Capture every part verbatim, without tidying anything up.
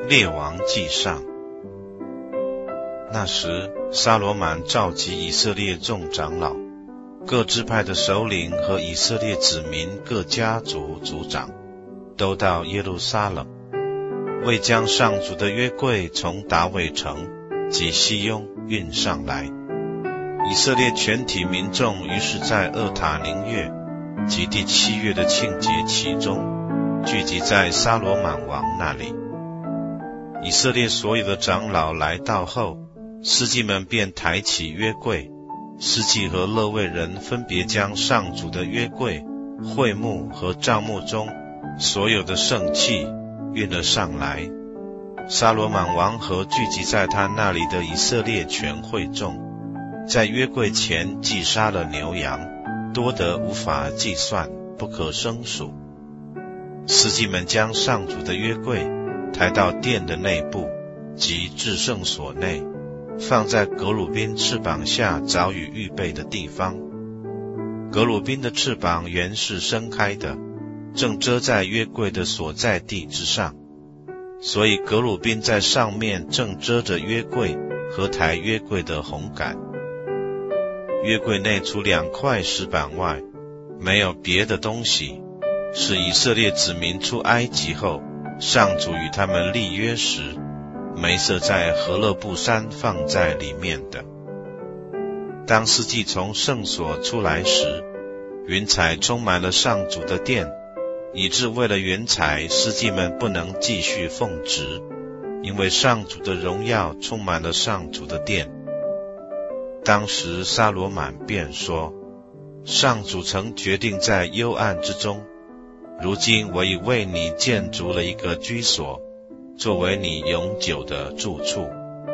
列王纪上。那时，撒罗满召集以色列众长老、各支派的首领和以色列子民各家族族长，都到耶路撒冷，为将上主的约柜从达味城及西雍运上来。以色列全体民众于是在厄塔宁月及第七月的庆节期中，聚集在撒罗满王那里。以色列所有的长老来到后，司祭们便抬起约柜，司祭和勒未人分别将上主的约柜、会幕和帐幕中所有的圣器运了上来。撒罗满王和聚集在他那里的以色列全会众，在约柜前祭杀了牛羊，多得无法计算，不可胜数。司祭们将上主的约柜抬到殿的内部及至圣所内，放在革鲁宾翅膀下早已预备的地方。革鲁宾的翅膀原是伸开的，正遮在约柜的所在地之上，所以革鲁宾在上面正遮着约柜和抬约柜的红杆。约柜内除两块石板外，没有别的东西，是以色列子民出埃及后，上主与他们立约时，梅瑟在何勒布山放在里面的。当司祭从圣所出来时，云彩充满了上主的殿，以致为了云彩，司祭们不能继续奉职，因为上主的荣耀充满了上主的殿。当时撒罗满便说：上主曾决定在幽暗之中，如今我已为你建筑了一个居所，作为你永久的住处。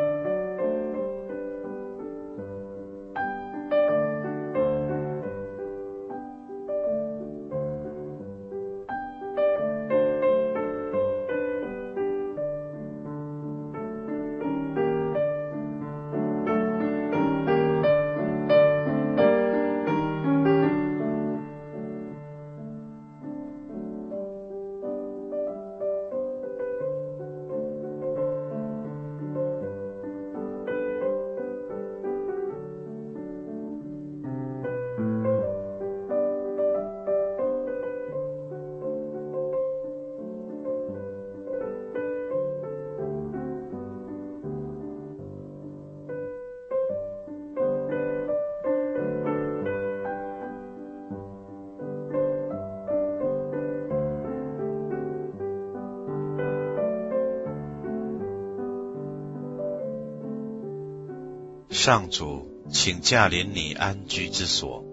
上主，请驾临你安居之所。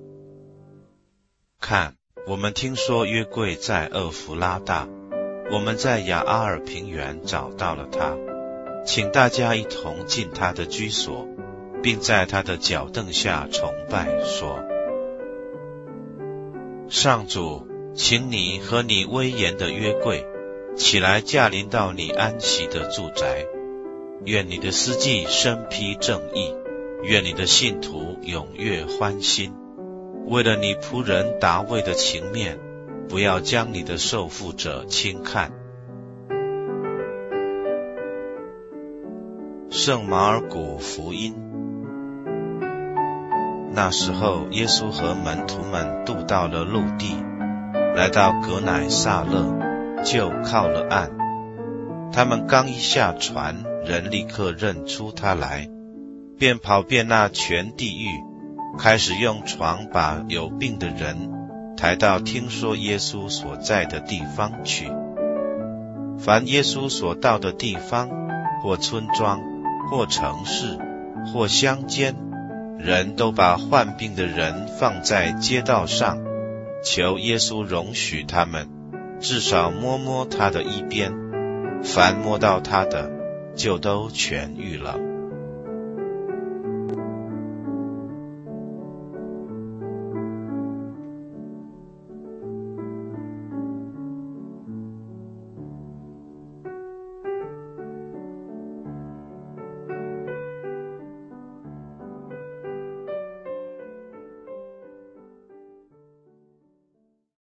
看，我们听说约柜在厄弗拉大，我们在雅阿尔平原找到了他，请大家一同进他的居所，并在他的脚凳下崇拜，说：上主，请你和你威严的约柜起来驾临到你安息的住宅。愿你的司祭身披正义，愿你的信徒踊跃欢心。为了你仆人达味的情面，不要将你的受缚者轻看。圣马尔谷福音。那时候，耶稣和门徒们渡到了陆地，来到革乃撒勒，就靠了岸。他们刚一下船，人立刻认出他来，便跑遍那全地狱，开始用床把有病的人抬到听说耶稣所在的地方去。凡耶稣所到的地方，或村庄，或城市，或乡间，人都把患病的人放在街道上，求耶稣容许他们，至少摸摸他的衣边，凡摸到他的，就都痊愈了。